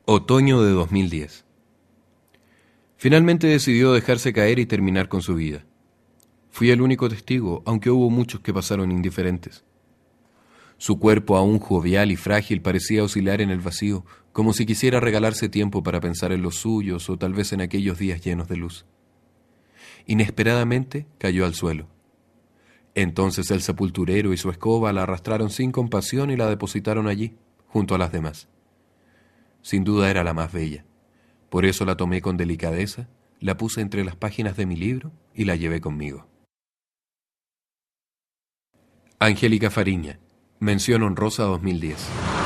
Otoño de 2010. Finalmente decidió dejarse caer y terminar con su vida. Fui el único testigo, aunque hubo muchos que pasaron indiferentes. Su cuerpo, aún jovial y frágil, parecía oscilar en el vacío, como si quisiera regalarse tiempo para pensar en los suyos o tal vez en aquellos días llenos de luz. Inesperadamente cayó al suelo. Entonces el sepulturero y su escoba la arrastraron sin compasión y la depositaron allí, junto a las demás. Sin duda era la más bella. Por eso la tomé con delicadeza, la puse entre las páginas de mi libro y la llevé conmigo. Angélica Fariña, mención honrosa 2010.